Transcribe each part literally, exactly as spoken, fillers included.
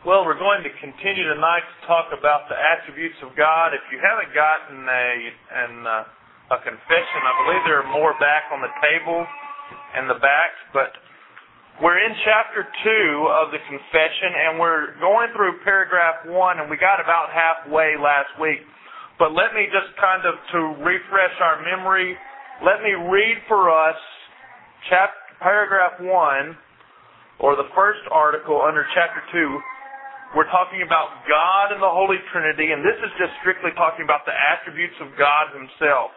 Well, we're going to continue tonight to talk about the attributes of God. If you haven't gotten a an, uh, a confession, I believe there are more back on the table and the backs, but we're in chapter two of the confession, and we're going through paragraph one, and we got about halfway last week. But let me just kind of, to refresh our memory, let me read for us chapter, paragraph one, or the first article under chapter two. We're talking about God and the Holy Trinity, and this is just strictly talking about the attributes of God Himself.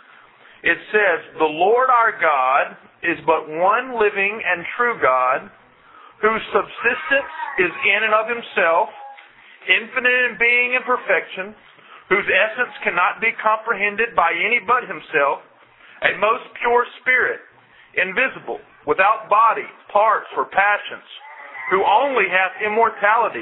It says, "The Lord our God is but one living and true God, whose subsistence is in and of Himself, infinite in being and perfection, whose essence cannot be comprehended by any but Himself, a most pure spirit, invisible, without body, parts, or passions, who only hath immortality,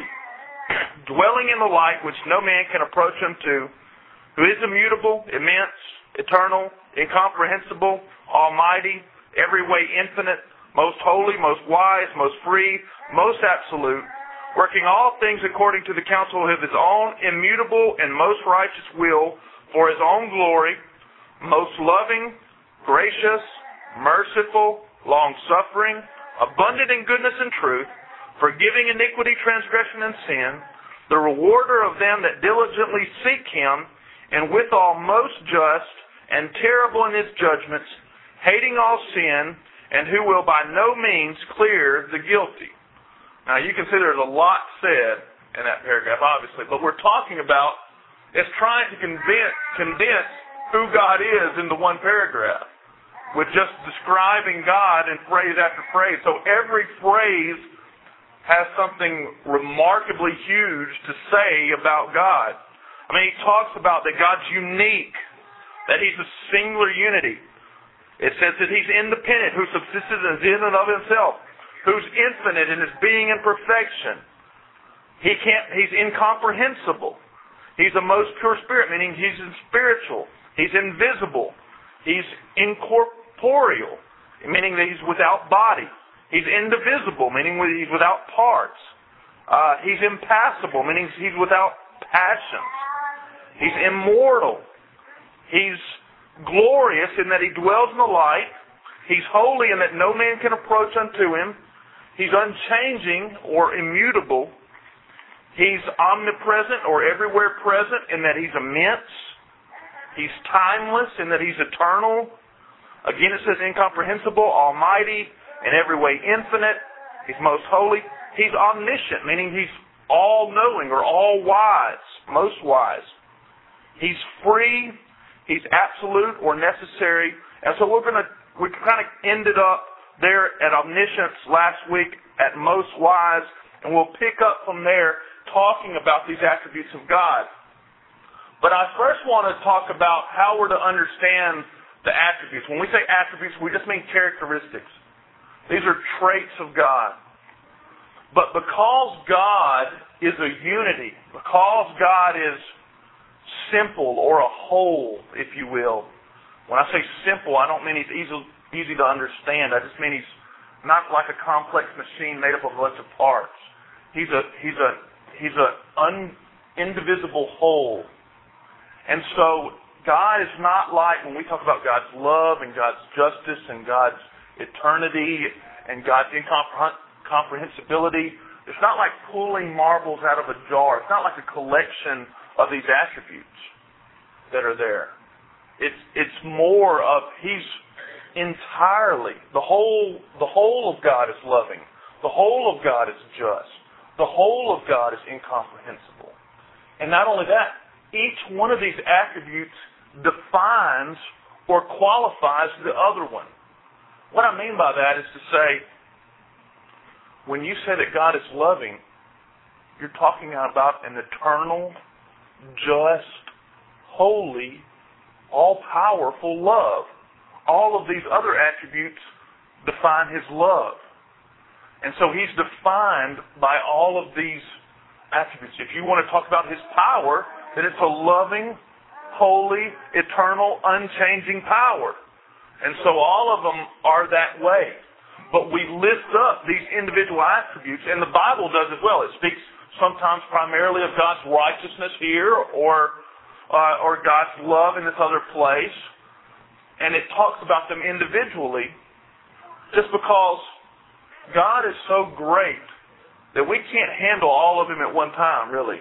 dwelling in the light which no man can approach unto, who is immutable, immense, eternal, incomprehensible, almighty, every way infinite, most holy, most wise, most free, most absolute, working all things according to the counsel of His own immutable and most righteous will, for His own glory, most loving, gracious, merciful, long-suffering, abundant in goodness and truth, forgiving iniquity, transgression, and sin, the rewarder of them that diligently seek Him, and withal most just and terrible in His judgments, hating all sin, and who will by no means clear the guilty." Now you can see there's a lot said in that paragraph, obviously, but we're talking about, it's trying to convince, condense who God is into one paragraph, with just describing God in phrase after phrase. So every phrase has something remarkably huge to say about God. I mean, he talks about that God's unique, that He's a singular unity. It says that He's independent, who subsisted in and of Himself, who's infinite in His being and perfection. He can't. He's incomprehensible. He's a most pure spirit, meaning He's spiritual. He's invisible. He's incorporeal, meaning that He's without body. He's indivisible, meaning He's without parts. Uh, he's impassible, meaning He's without passions. He's immortal. He's glorious in that He dwells in the light. He's holy in that no man can approach unto Him. He's unchanging or immutable. He's omnipresent or everywhere present in that He's immense. He's timeless in that He's eternal. Again, it says incomprehensible, almighty, in every way infinite. He's most holy. He's omniscient, meaning He's all-knowing or all-wise, most wise. He's free. He's absolute or necessary. And so we're going to, we kind of ended up there at omniscience last week at most wise, and we'll pick up from there talking about these attributes of God. But I first want to talk about how we're to understand the attributes. When we say attributes, we just mean characteristics. These are traits of God. But because God is a unity, because God is simple or a whole, if you will. When I say simple, I don't mean He's easy, easy to understand. I just mean He's not like a complex machine made up of a bunch of parts. He's a He's a He's a un, indivisible whole. And so God is not like, when we talk about God's love and God's justice and God's eternity and God's incomprehensibility, it's not like pulling marbles out of a jar. It's not like a collection of these attributes that are there. It's it's more of He's entirely, the whole the whole of God is loving. The whole of God is just. The whole of God is incomprehensible. And not only that, each one of these attributes defines or qualifies the other one. What I mean by that is to say, when you say that God is loving, you're talking about an eternal, just, holy, all-powerful love. All of these other attributes define His love. And so He's defined by all of these attributes. If you want to talk about His power, then it's a loving, holy, eternal, unchanging power. And so all of them are that way. But we lift up these individual attributes, and the Bible does as well. It speaks sometimes primarily of God's righteousness here or uh, or God's love in this other place. And it talks about them individually just because God is so great that we can't handle all of Him at one time, really.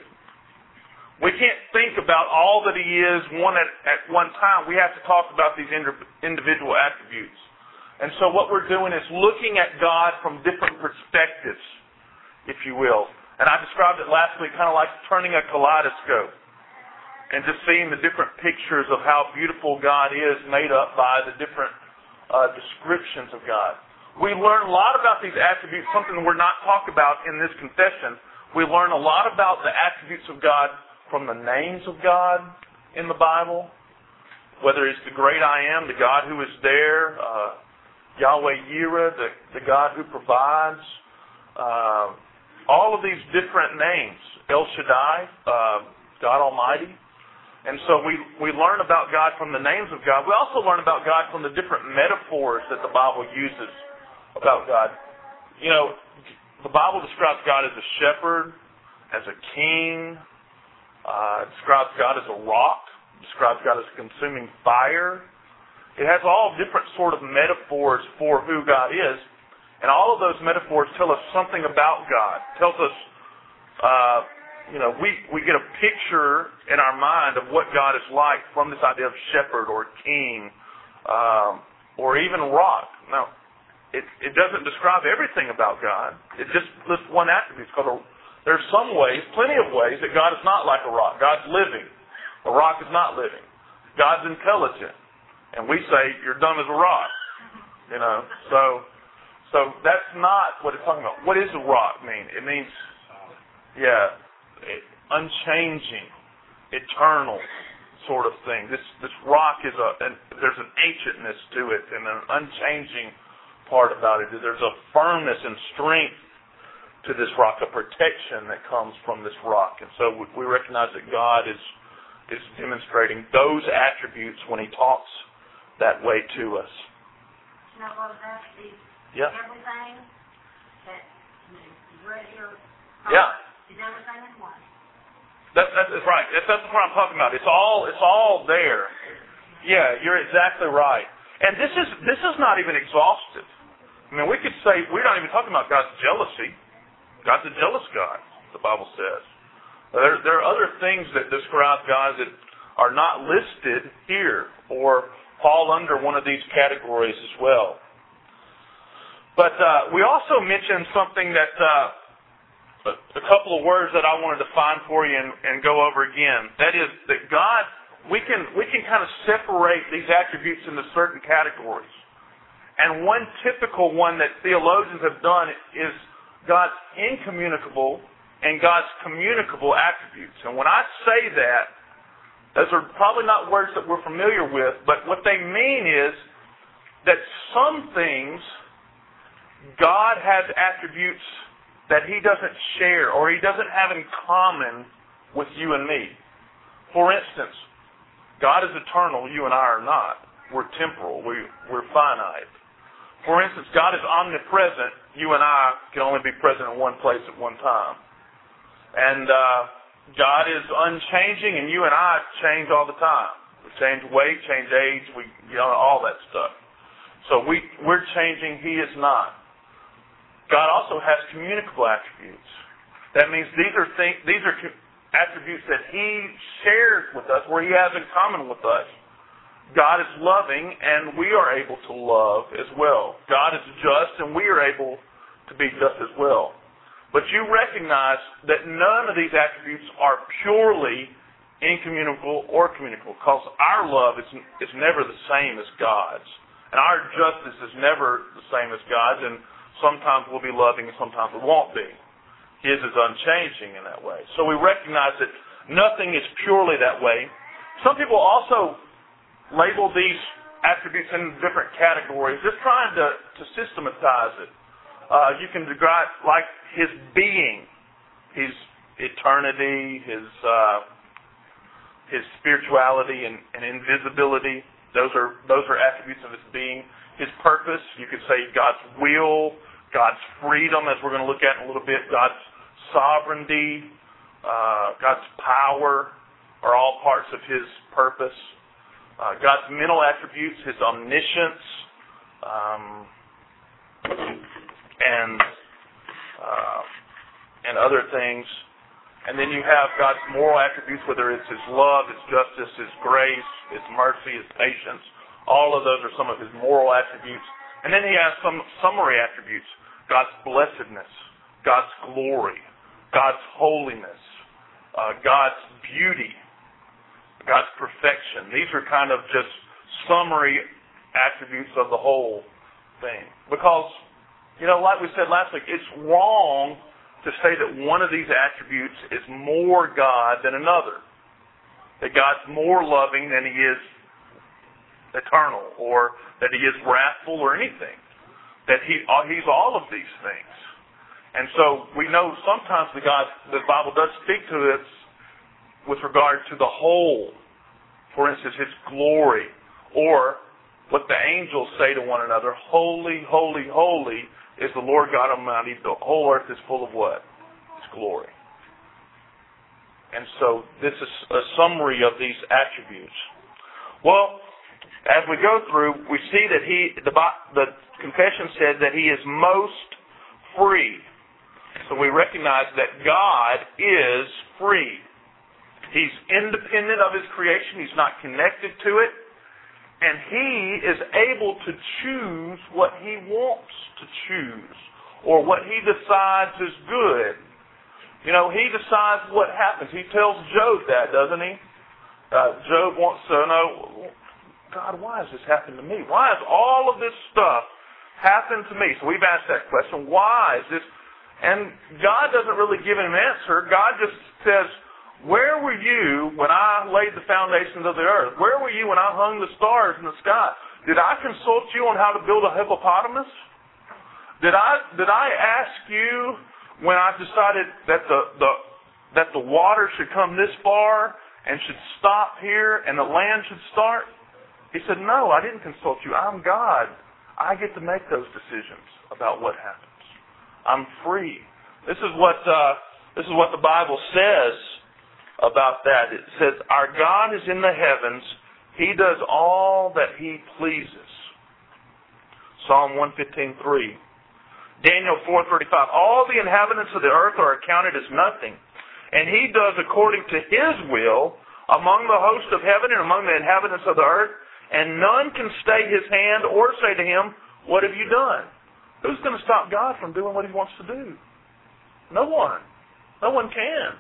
We can't think about all that He is one at, at one time. We have to talk about these individual attributes. And so what we're doing is looking at God from different perspectives, if you will. And I described it last week kind of like turning a kaleidoscope and just seeing the different pictures of how beautiful God is made up by the different uh, descriptions of God. We learn a lot about these attributes, something we're not talking about in this confession. We learn a lot about the attributes of God from the names of God in the Bible, whether it's the great I am, the God who is there, uh, Yahweh Yireh, the, the God who provides, uh, all of these different names, El Shaddai, uh, God Almighty. And so we, we learn about God from the names of God. We also learn about God from the different metaphors that the Bible uses about God. You know, the Bible describes God as a shepherd, as a king, uh, describes God as a rock, describes God as a consuming fire. It has all different sort of metaphors for who God is. And all of those metaphors tell us something about God. It tells us, uh, you know, we, we get a picture in our mind of what God is like from this idea of shepherd or king um, or even rock. Now, it, it doesn't describe everything about God. It just lists one attribute. It's called a, there's some ways, plenty of ways, that God is not like a rock. God's living. A rock is not living. God's intelligent. And we say, you're dumb as a rock. You know, so so that's not what it's talking about. What does a rock mean? It means, yeah, it, unchanging, eternal sort of thing. This this rock is a, an, there's an ancientness to it and an unchanging part about it. There's a firmness and strength to this rock, a protection that comes from this rock. And so we, we recognize that God is is demonstrating those attributes when He talks that way to us. Now, what about the yeah. everything that is right here? Yeah. Is everything in one? That, that's, that's right. That's, that's what I'm talking about. It's all it's all there. Yeah, you're exactly right. And this is this is not even exhaustive. I mean, we could say we're not even talking about God's jealousy. God's a jealous God, the Bible says. There, there are other things that describe God that are not listed here or fall under one of these categories as well. But uh, we also mentioned something that, uh, a couple of words that I wanted to find for you and, and go over again. That is that God, we can we can kind of separate these attributes into certain categories. And one typical one that theologians have done is God's incommunicable and God's communicable attributes. And when I say that, those are probably not words that we're familiar with, but what they mean is that some things God has attributes that He doesn't share or He doesn't have in common with you and me. For instance, God is eternal, you and I are not. We're temporal, we, we're finite. For instance, God is omnipresent, you and I can only be present in one place at one time. And uh, God is unchanging, and you and I change all the time. We change weight, change age, we you know all that stuff. So we we're changing. He is not. God also has communicable attributes. That means these are things, these are attributes that He shares with us, where He has in common with us. God is loving, and we are able to love as well. God is just, and we are able to be just as well. But you recognize that none of these attributes are purely incommunicable or communicable, because our love is, is never the same as God's. And our justice is never the same as God's, and sometimes we'll be loving and sometimes we won't be. His is unchanging in that way. So we recognize that nothing is purely that way. Some people also label these attributes in different categories, just trying to, to systematize it. Uh, you can describe like His being, His eternity, His uh, His spirituality and, and invisibility. Those are those are attributes of His being. His purpose, you could say God's will, God's freedom, as we're going to look at in a little bit, God's sovereignty, uh, God's power are all parts of His purpose. Uh, God's mental attributes, His omniscience, um, and uh, and other things. And then you have God's moral attributes, whether it's His love, His justice, His grace, His mercy, His patience. All of those are some of His moral attributes. And then He has some summary attributes. God's blessedness, God's glory, God's holiness, uh, God's beauty, God's perfection. These are kind of just summary attributes of the whole thing. Because, you know, like we said last week, it's wrong to say that one of these attributes is more God than another. That God's more loving than He is eternal, or that He is wrathful or anything. That he He's all of these things. And so we know sometimes the God, the Bible does speak to us with regard to the whole. For instance, His glory, or what the angels say to one another, holy, holy, holy is the Lord God Almighty. The whole earth is full of what? His glory. And so this is a summary of these attributes. Well, as we go through, we see that he, the, the confession said that He is most free. So we recognize that God is free. He's independent of His creation. He's not connected to it. And He is able to choose what He wants to choose, or what He decides is good. You know, He decides what happens. He tells Job that, doesn't He? Uh, Job wants to know, God, why has this happened to me? Why has all of this stuff happened to me? So we've asked that question. Why is this? And God doesn't really give him an answer. God just says, where were you when I laid the foundations of the earth? Where were you when I hung the stars in the sky? Did I consult you on how to build a hippopotamus? Did I did I ask you when I decided that the, the that the water should come this far and should stop here and the land should start? He said, no, I didn't consult you. I'm God. I get to make those decisions about what happens. I'm free. This is what uh, this is what the Bible says about that. It says, our God is in the heavens. He does all that He pleases. Psalm one fifteen three. Daniel four thirty-five. All the inhabitants of the earth are accounted as nothing, and He does according to His will among the host of heaven and among the inhabitants of the earth, and none can stay His hand or say to Him, what have you done? Who's going to stop God from doing what He wants to do? No one. No one can.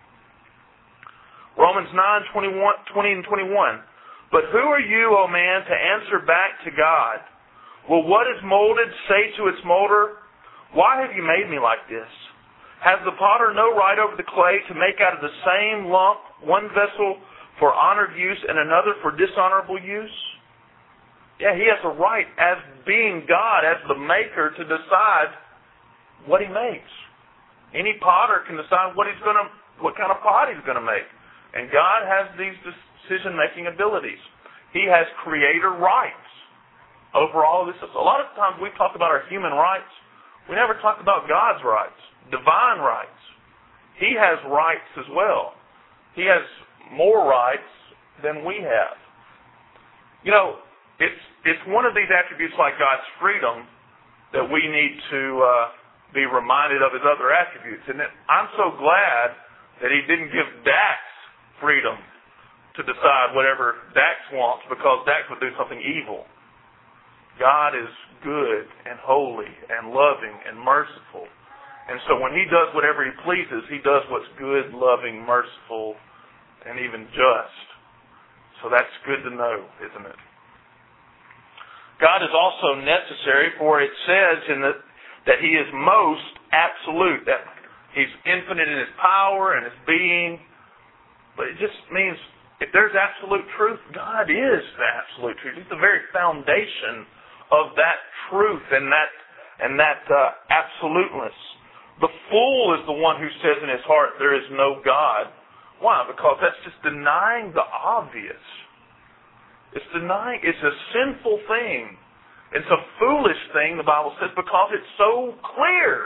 Romans nine twenty-one, twenty and twenty-one. But who are you, O man, to answer back to God? Will what is molded say to its molder, why have you made me like this? Has the potter no right over the clay to make out of the same lump one vessel for honored use and another for dishonorable use? Yeah, He has a right as being God, as the maker, to decide what He makes. Any potter can decide what he's going to, what kind of pot he's going to make. And God has these decision-making abilities. He has creator rights over all of this. A lot of times we talk about our human rights. We never talk about God's rights, divine rights. He has rights as well. He has more rights than we have. You know, it's it's one of these attributes like God's freedom that we need to uh, be reminded of His other attributes. And I'm so glad that He didn't give Dax freedom to decide whatever Dax wants, because Dax would do something evil. God is good and holy and loving and merciful. And so when He does whatever He pleases, He does what's good, loving, merciful, and even just. So that's good to know, isn't it? God is also necessary, for it says in the, that He is most absolute, that He's infinite in His power and His being. But it just means if there's absolute truth, God is the absolute truth. He's the very foundation of that truth and that and that uh, absoluteness. The fool is the one who says in his heart, there is no God. Why? Because that's just denying the obvious. It's denying, it's a sinful thing. It's a foolish thing, the Bible says, because it's so clear to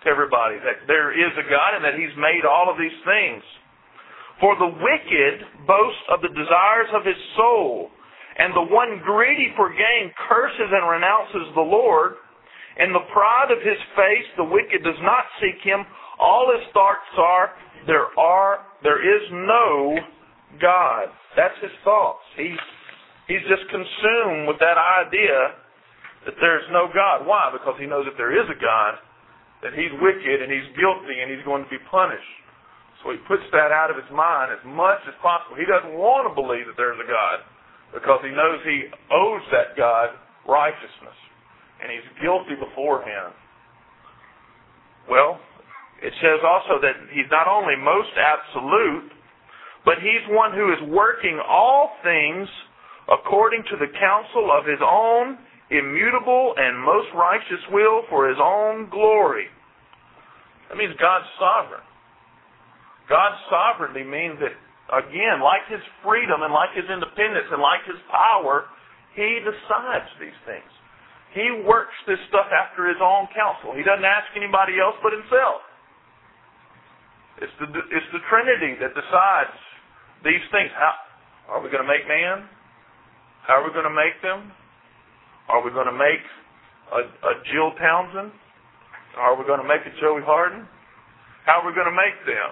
to everybody that there is a God and that He's made all of these things. For the wicked boasts of the desires of his soul, and the one greedy for gain curses and renounces the Lord. In the pride of his face the wicked does not seek Him. All his thoughts are, there are, there is no God. That's his thoughts. He, he's just consumed with that idea that there's no God. Why? Because he knows that there is a God, that He's wicked and He's guilty and He's going to be punished. So he puts that out of his mind as much as possible. He doesn't want to believe that there's a God because he knows he owes that God righteousness. And he's guilty before Him. Well, it says also that He's not only most absolute, but He's one who is working all things according to the counsel of His own immutable and most righteous will for His own glory. That means God's sovereign. God's sovereignty means that, again, like His freedom and like His independence and like His power, He decides these things. He works this stuff after His own counsel. He doesn't ask anybody else but Himself. It's the, it's the Trinity that decides these things. How are we going to make man? How are we going to make them? Are we going to make a, a Jill Townsend? Are we going to make a Joey Harden? How are we going to make them?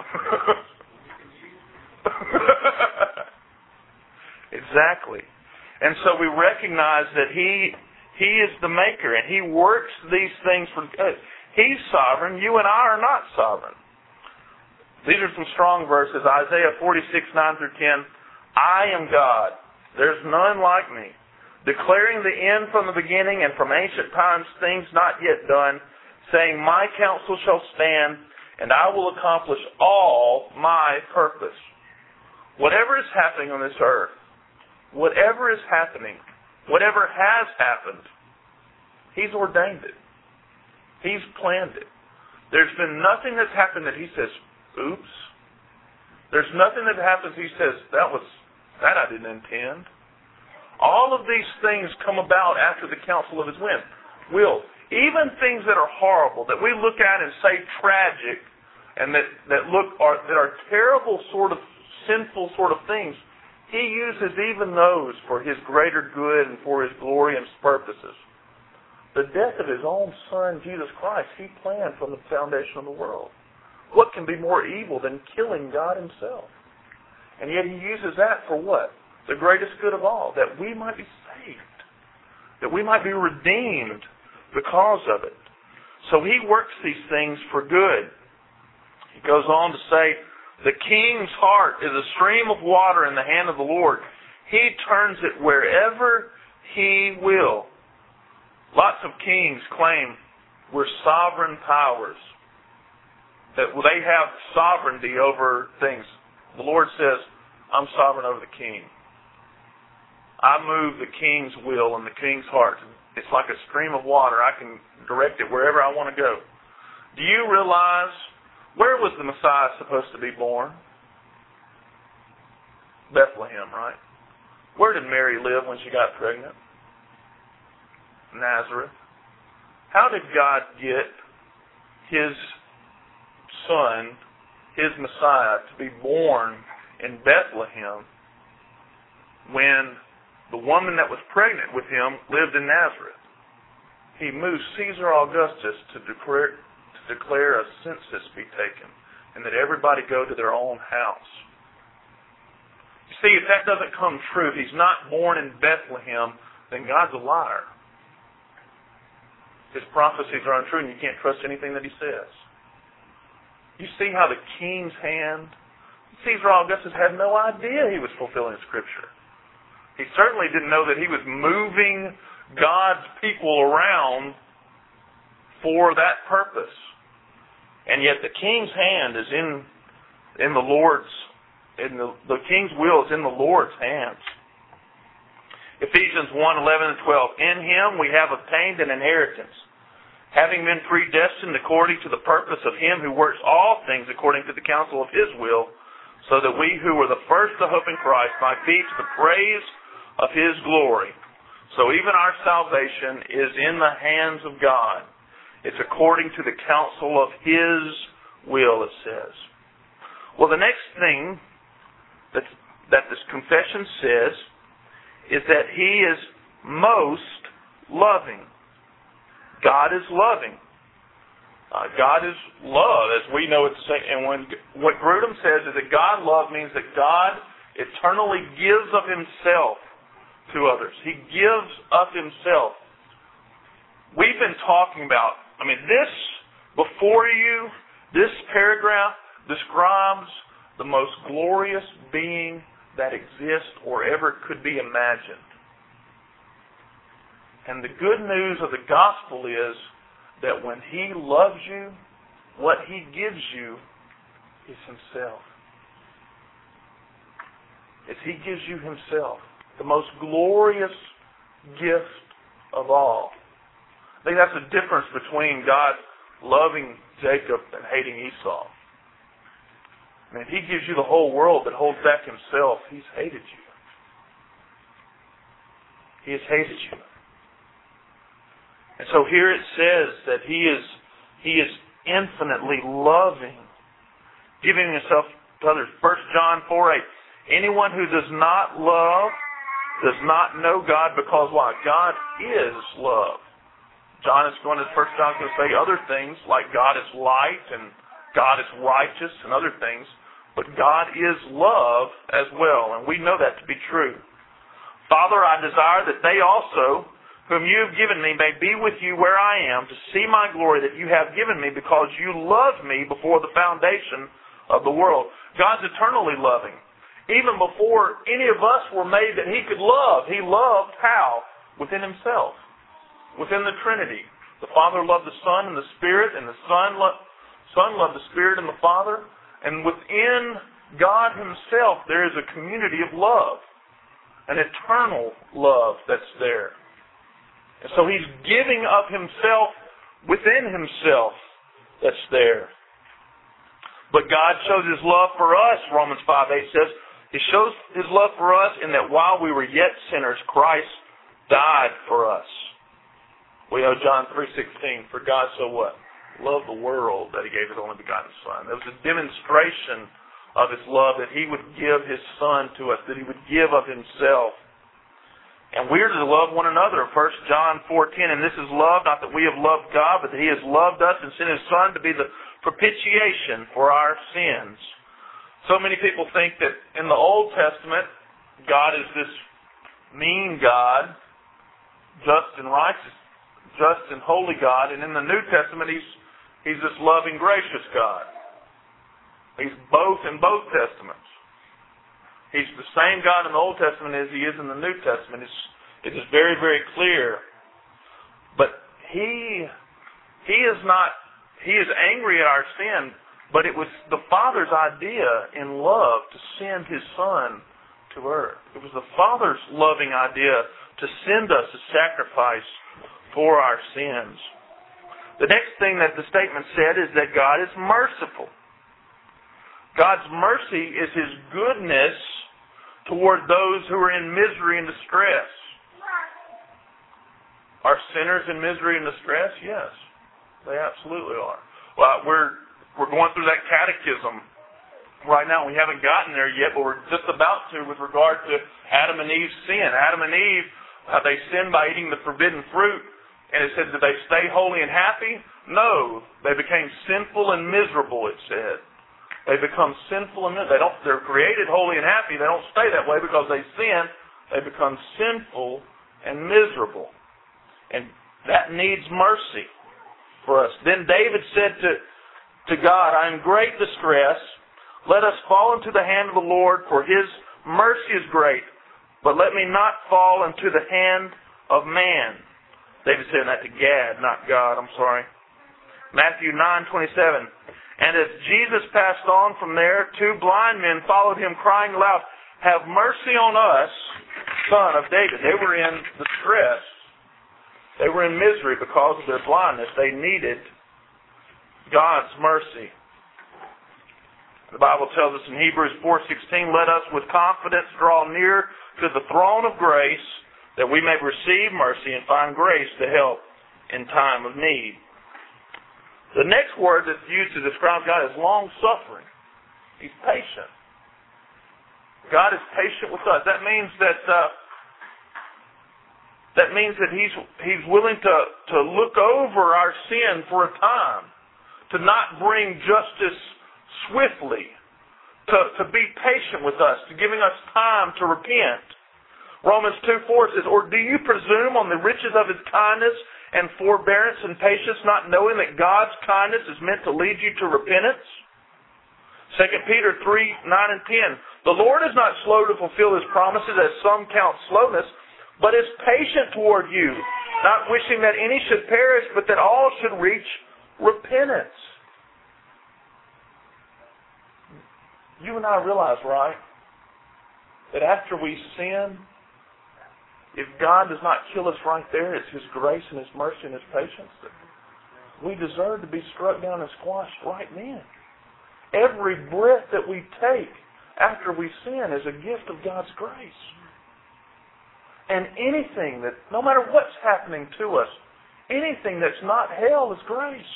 Exactly. And so we recognize that He He is the maker and He works these things for good. He's sovereign. You and I are not sovereign. These are some strong verses. Isaiah forty-six, nine through ten. I am God. There's none like me. Declaring the end from the beginning and from ancient times things not yet done, saying, my counsel shall stand, and I will accomplish all my purpose. Whatever is happening on this earth, whatever is happening, whatever has happened, He's ordained it. He's planned it. There's been nothing that's happened that He says, oops. There's nothing that happens He says, that was, that I didn't intend. All of these things come about after the counsel of His will. Even things that are horrible, that we look at and say tragic, and that, that look are that are terrible sort of sinful sort of things, He uses even those for His greater good and for His glory and His purposes. The death of His own Son, Jesus Christ, He planned from the foundation of the world. What can be more evil than killing God Himself? And yet He uses that for what? The greatest good of all, that we might be saved, that we might be redeemed because of it. So He works these things for good. He goes on to say, the king's heart is a stream of water in the hand of the Lord. He turns it wherever He will. Lots of kings claim we're sovereign powers, that they have sovereignty over things. The Lord says, I'm sovereign over the king. I move the king's will and the king's heart. It's like a stream of water. I can direct it wherever I want to go. Do you realize, where was the Messiah supposed to be born? Bethlehem, right? Where did Mary live when she got pregnant? Nazareth. How did God get His Son, His Messiah, to be born in Bethlehem when the woman that was pregnant with Him lived in Nazareth? He moved Caesar Augustus to declare, to declare a census be taken and that everybody go to their own house. You see, if that doesn't come true, if He's not born in Bethlehem, then God's a liar. His prophecies are untrue and you can't trust anything that He says. You see how the king's hand, Caesar Augustus had no idea he was fulfilling Scripture. He certainly didn't know that he was moving God's people around for that purpose. And yet the king's hand is in in the Lord's, in the, the king's will is in the Lord's hands. Ephesians one, eleven and twelve. In Him we have obtained an inheritance, having been predestined according to the purpose of Him who works all things according to the counsel of His will, so that we who were the first to hope in Christ might be to the praise of His glory. So even our salvation is in the hands of God. It's according to the counsel of His will, it says. Well, the next thing that, that this confession says is that He is most loving. God is loving. Uh, God is love, as we know it to say. And when what Grudem says is that God love means that God eternally gives of Himself to others. He gives of Himself. We've been talking about, I mean, this before you, this paragraph describes the most glorious being that exists or ever could be imagined. And the good news of the gospel is that when He loves you, what He gives you is Himself. Is He gives you Himself, the most glorious gift of all. I think that's the difference between God loving Jacob and hating Esau. I mean, if He gives you the whole world but holds back Himself, He's hated you. He has hated you. And so here it says that He is He is infinitely loving, giving Himself to others. First John four eight. Anyone who does not love does not know God, because why? God is love. John is going to, First John is going to say other things like God is light and God is righteous and other things. But God is love as well, and we know that to be true. Father, I desire that they also, whom you have given me, may be with you where I am, to see my glory that you have given me, because you loved me before the foundation of the world. God's eternally loving. Even before any of us were made that He could love, He loved how? Within Himself. Within the Trinity. The Father loved the Son and the Spirit, and the Son loved, Son loved the Spirit and the Father. And within God Himself, there is a community of love. An eternal love that's there. And so He's giving of Himself within Himself that's there. But God shows His love for us, Romans five eight says. He shows His love for us in that while we were yet sinners, Christ died for us. We know John three sixteen, for God so what? Loved the world that He gave His only begotten Son. There was a demonstration of His love that He would give His Son to us, that He would give of Himself. And we are to love one another. First John four ten, and this is love, not that we have loved God, but that He has loved us and sent His Son to be the propitiation for our sins. So many people think that in the Old Testament, God is this mean God, just and righteous, just and holy God, and in the New Testament, He's He's this loving, gracious God. He's both in both Testaments. He's the same God in the Old Testament as He is in the New Testament. It's, it is very, very clear. But He He is not, He is angry at our sin, but it was the Father's idea in love to send His Son to earth. It was the Father's loving idea to send us a sacrifice for our sins. The next thing that the statement said is that God is merciful. God's mercy is His goodness toward those who are in misery and distress. Are sinners in misery and distress? Yes, they absolutely are. Well, we're we're going through that catechism right now. We haven't gotten there yet, but we're just about to with regard to Adam and Eve's sin. Adam and Eve, uh, they sinned by eating the forbidden fruit. And it said, did they stay holy and happy? No. They became sinful and miserable, it said. They become sinful and miserable. They don't, they're created holy and happy. They don't stay that way because they sin. They become sinful and miserable. And that needs mercy for us. Then David said to, to God, I am in great distress. Let us fall into the hand of the Lord, for His mercy is great. But let me not fall into the hand of man. David said that to Gad, not God, I'm sorry. Matthew nine twenty-seven. And as Jesus passed on from there, two blind men followed Him, crying aloud, have mercy on us, Son of David. They were in distress. They were in misery because of their blindness. They needed God's mercy. The Bible tells us in Hebrews four sixteen, let us with confidence draw near to the throne of grace, that we may receive mercy and find grace to help in time of need. The next word that's used to describe God is long-suffering. He's patient. God is patient with us. That means that uh, that means that He's He's willing to, to look over our sin for a time, to not bring justice swiftly, to, to be patient with us, to giving us time to repent. Romans two four says, "Or do you presume on the riches of His kindness and forbearance and patience, not knowing that God's kindness is meant to lead you to repentance?" Second Peter three nine and ten, "The Lord is not slow to fulfill His promises, as some count slowness, but is patient toward you, not wishing that any should perish, but that all should reach repentance." You and I realize, right, that after we sin, if God does not kill us right there, it's His grace and His mercy and His patience that we deserve to be struck down and squashed right then. Every breath that we take after we sin is a gift of God's grace. And anything that, no matter what's happening to us, anything that's not hell is grace.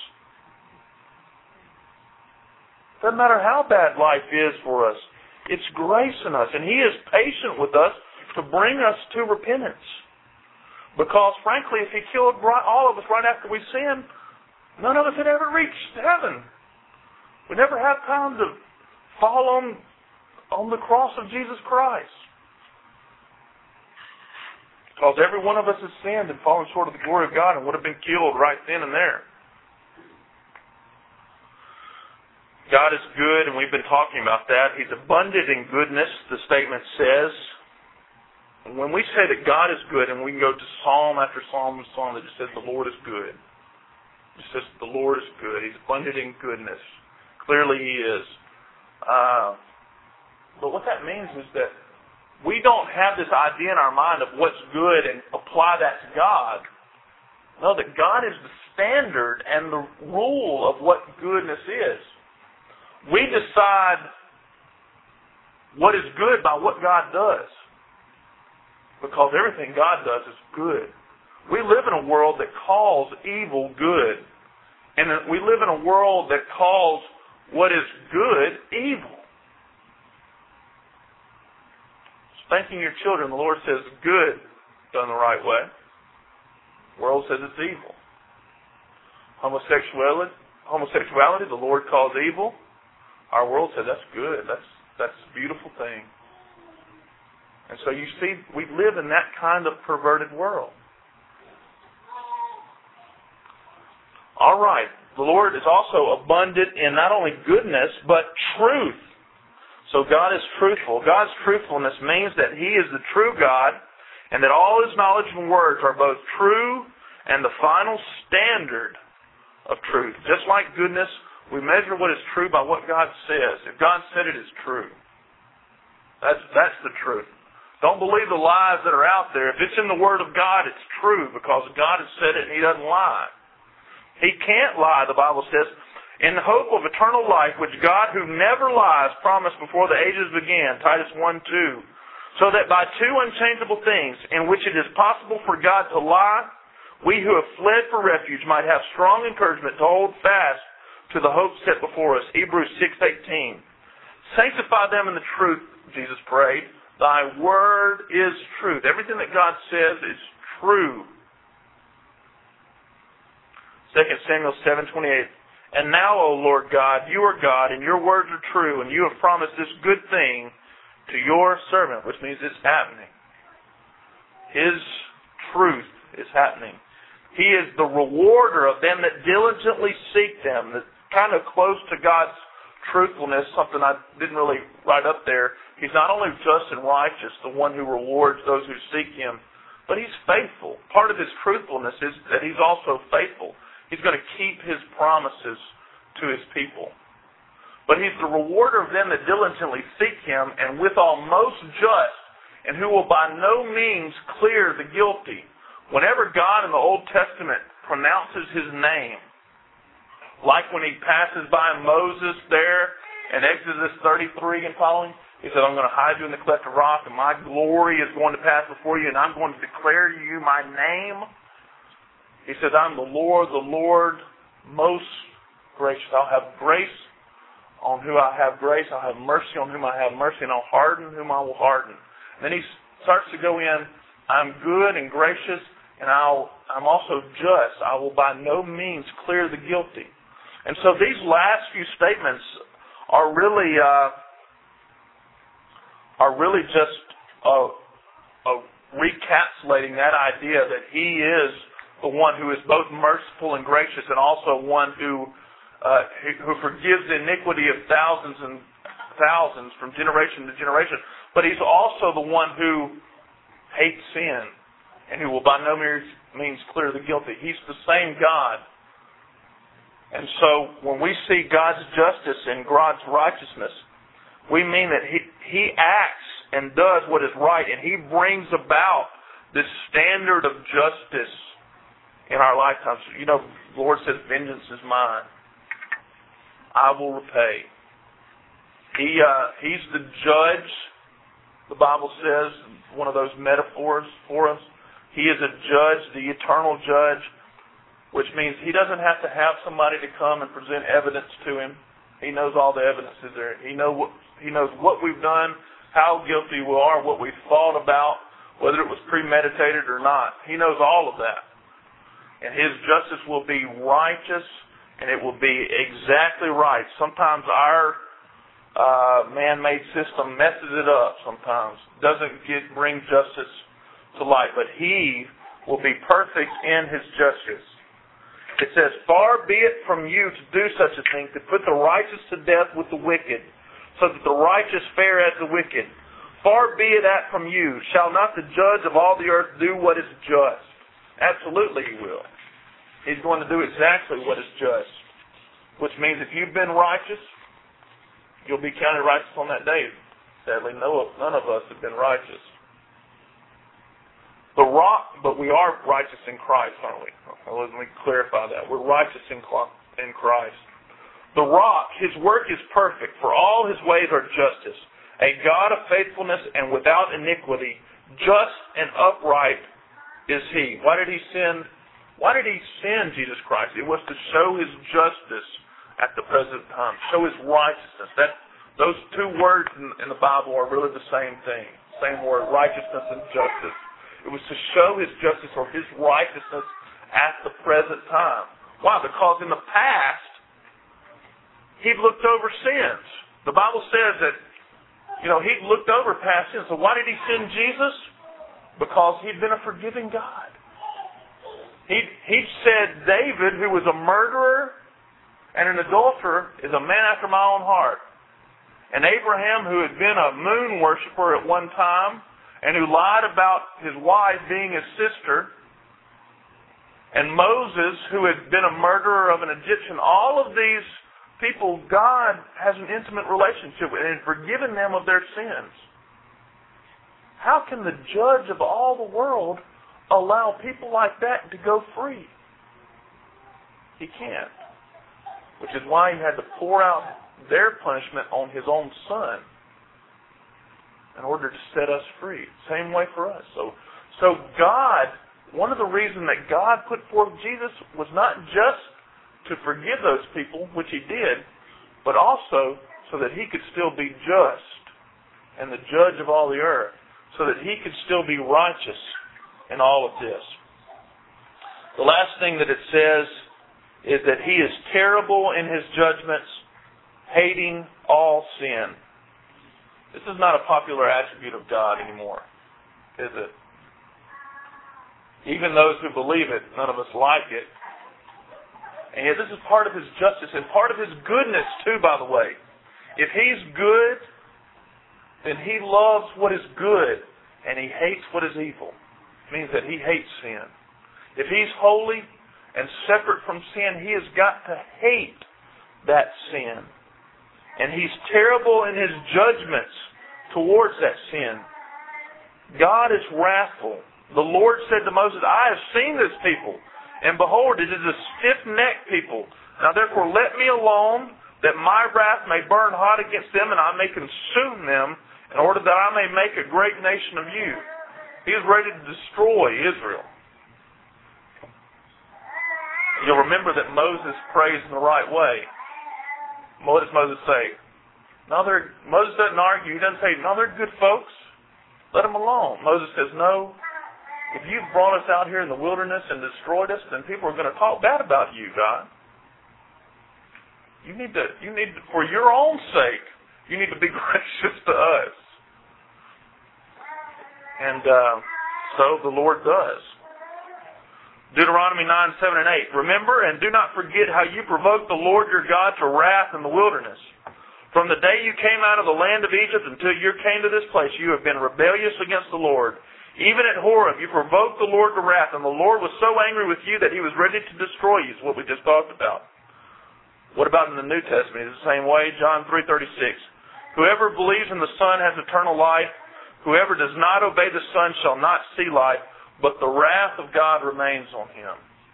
Doesn't matter how bad life is for us, it's grace in us. And He is patient with us to bring us to repentance. Because frankly, if He killed all of us right after we sinned, none of us had ever reached heaven. We never have time to fall on, on the cross of Jesus Christ. Because every one of us has sinned and fallen short of the glory of God and would have been killed right then and there. God is good, and we've been talking about that. He's abundant in goodness, the statement says. And when we say that God is good, and we can go to psalm after psalm and psalm that just says the Lord is good. It says the Lord is good. He's abundant in goodness. Clearly He is. Uh, but what that means is that we don't have this idea in our mind of what's good and apply that to God. No, that God is the standard and the rule of what goodness is. We decide what is good by what God does. Because everything God does is good. We live in a world that calls evil good. And we live in a world that calls what is good evil. Spanking your children, the Lord says, good, done the right way. The world says it's evil. Homosexuality, homosexuality, the Lord calls evil. Our world says that's good. That's that's a beautiful thing. And so you see, we live in that kind of perverted world. All right. The Lord is also abundant in not only goodness, but truth. So God is truthful. God's truthfulness means that He is the true God and that all His knowledge and words are both true and the final standard of truth. Just like goodness, we measure what is true by what God says. If God said it, it's true. That's, that's the truth. Don't believe the lies that are out there. If it's in the Word of God, it's true because God has said it and He doesn't lie. He can't lie, the Bible says, in the hope of eternal life, which God, who never lies, promised before the ages began, Titus one two, so that by two unchangeable things, in which it is possible for God to lie, we who have fled for refuge might have strong encouragement to hold fast to the hope set before us. Hebrews six eighteen. Sanctify them in the truth, Jesus prayed. Thy word is truth. Everything that God says is true. Second Samuel seven twenty-eight. And now, O Lord God, you are God, and your words are true, and you have promised this good thing to your servant, which means it's happening. His truth is happening. He is the rewarder of them that diligently seek them. That's kind of close to God's truthfulness, something I didn't really write up there. He's not only just and righteous, the one who rewards those who seek Him, but He's faithful. Part of His truthfulness is that He's also faithful. He's going to keep His promises to His people. But He's the rewarder of them that diligently seek Him, and withal most just, and who will by no means clear the guilty. Whenever God in the Old Testament pronounces His name, like when He passes by Moses there in Exodus thirty-three and following, He said, I'm going to hide you in the cleft of rock, and my glory is going to pass before you, and I'm going to declare to you my name. He says, I'm the Lord, the Lord, most gracious. I'll have grace on who I have grace. I'll have mercy on whom I have mercy. And I'll harden whom I will harden. And then he starts to go in, I'm good and gracious, and I'll, I'm also just. I will by no means clear the guilty. And so these last few statements are really uh, are really just uh, uh, recapitulating that idea that he is the one who is both merciful and gracious, and also one who uh, who forgives the iniquity of thousands and thousands from generation to generation. But he's also the one who hates sin and who will by no means clear the guilty. He's the same God. And so when we see God's justice and God's righteousness, we mean that He, he acts and does what is right, and He brings about this standard of justice in our lifetimes. You know, the Lord says, vengeance is mine. I will repay. He uh, He's the judge, the Bible says, one of those metaphors for us. He is a judge, the eternal judge, which means He doesn't have to have somebody to come and present evidence to Him. He knows all the evidence is there. He know what, He knows what we've done, how guilty we are, what we've thought about, whether it was premeditated or not. He knows all of that. And His justice will be righteous, and it will be exactly right. Sometimes our uh, man-made system messes it up sometimes, doesn't get bring justice to light. But He will be perfect in His justice. It says, far be it from you to do such a thing, to put the righteous to death with the wicked, so that the righteous fare as the wicked. Far be it that from you. Shall not the judge of all the earth do what is just? Absolutely He will. He's going to do exactly what is just. Which means if you've been righteous, you'll be counted righteous on that day. Sadly, no, none of us have been righteous. The rock, but we are righteous in Christ, aren't we? Let me clarify that. We're righteous in in Christ. The rock, His work is perfect, for all His ways are justice. A God of faithfulness and without iniquity, just and upright is He. Why did He send? Why did He send Jesus Christ? It was to show His justice at the present time, show His righteousness. That those two words in, in the Bible are really the same thing. Same word, righteousness and justice. It was to show His justice or His righteousness at the present time. Why? Because in the past, He looked over sins. The Bible says that, you know, He looked over past sins. So why did He send Jesus? Because He'd been a forgiving God. He He said David, who was a murderer and an adulterer, is a man after my own heart. And Abraham, who had been a moon worshiper at one time, and who lied about his wife being his sister, and Moses, who had been a murderer of an Egyptian, all of these people, God has an intimate relationship with and forgiven them of their sins. How can the judge of all the world allow people like that to go free? He can't. Which is why He had to pour out their punishment on His own Son, in order to set us free. Same way for us. So, so God, one of the reasons that God put forth Jesus was not just to forgive those people, which He did, but also so that He could still be just and the judge of all the earth, so that He could still be righteous in all of this. The last thing that it says is that He is terrible in His judgments, hating all sin. This is not a popular attribute of God anymore, is it? Even those who believe it, none of us like it. And yet this is part of His justice and part of His goodness too, by the way. If He's good, then He loves what is good and He hates what is evil. It means that He hates sin. If He's holy and separate from sin, He has got to hate that sin. And He's terrible in His judgments towards that sin. God is wrathful. The Lord said to Moses, I have seen this people, and behold, it is a stiff-necked people. Now therefore let me alone, that my wrath may burn hot against them, and I may consume them, in order that I may make a great nation of you. He is ready to destroy Israel. You'll remember that Moses prays in the right way. What does Moses say? No, they're, Moses doesn't argue. He doesn't say, no, they're good folks. Let them alone. Moses says, no, if you've brought us out here in the wilderness and destroyed us, then people are going to talk bad about you, God. You need to, you need to, for your own sake, you need to be gracious to us. And uh, so the Lord does. Deuteronomy nine, seven, and eight. Remember and do not forget how you provoked the Lord your God to wrath in the wilderness. From the day you came out of the land of Egypt until you came to this place, you have been rebellious against the Lord. Even at Horeb, you provoked the Lord to wrath, and the Lord was so angry with you that he was ready to destroy you, is what we just talked about. What about in the New Testament? It's the same way, John three thirty-six. Whoever believes in the Son has eternal life. Whoever does not obey the Son shall not see life, but the wrath of God remains on him.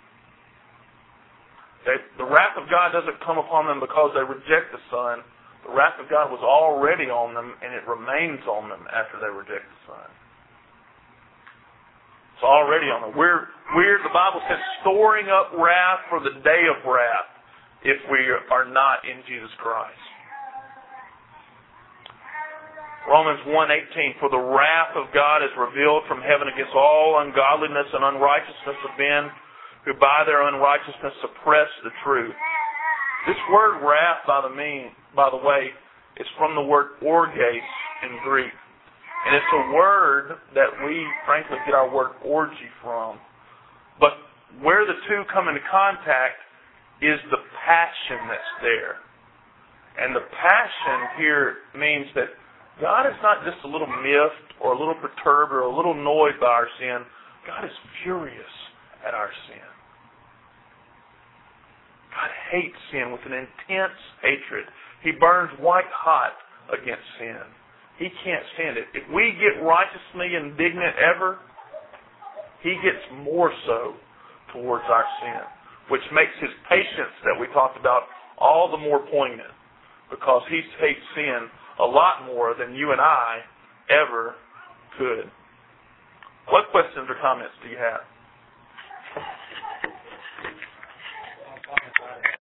They, the wrath of God doesn't come upon them because they reject the Son. The wrath of God was already on them, and it remains on them after they reject the Son. It's already on them. We're, we're, the Bible says, storing up wrath for the day of wrath if we are not in Jesus Christ. Romans one eighteen, for the wrath of God is revealed from heaven against all ungodliness and unrighteousness of men who by their unrighteousness suppress the truth. This word wrath, by the mean, by the way, is from the word orges in Greek. And it's a word that we, frankly, get our word orgy from. But where the two come into contact is the passion that's there. And the passion here means that God is not just a little miffed or a little perturbed or a little annoyed by our sin. God is furious at our sin. God hates sin with an intense hatred. He burns white hot against sin. He can't stand it. If we get righteously indignant ever, He gets more so towards our sin, which makes His patience that we talked about all the more poignant, because He hates sin a lot more than you and I ever could. What questions or comments do you have?